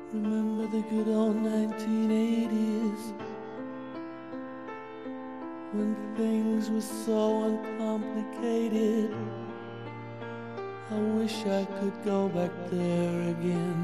Remember the good old 1980s when things were so uncomplicated. I wish I could go back there again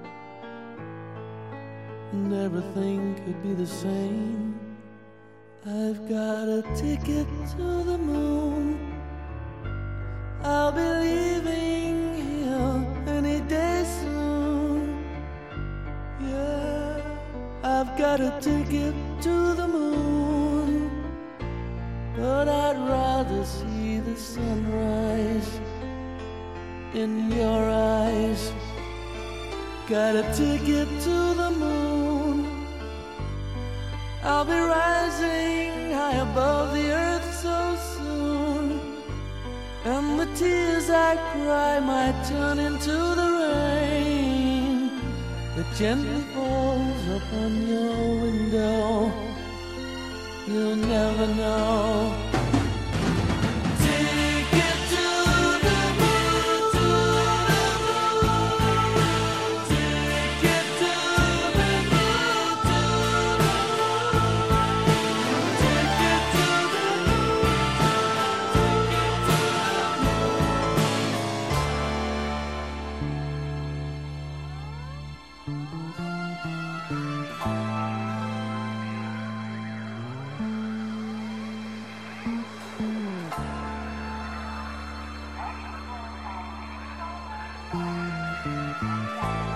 and everything could be the same. I've got a ticket to the moon. I'll be leaving here any day soon. Yeah, I've got a ticket to the moon, but I'd rather see the sunrise in your eyes. Got a ticket to the moon. I'll be rising high above the earth so soon, and the tears I cry might turn into the rain that gently falls upon your window. You'll never know. Ticket to the moon, to the moon. Ticket to the moon, to the moon. Ticket to the moon.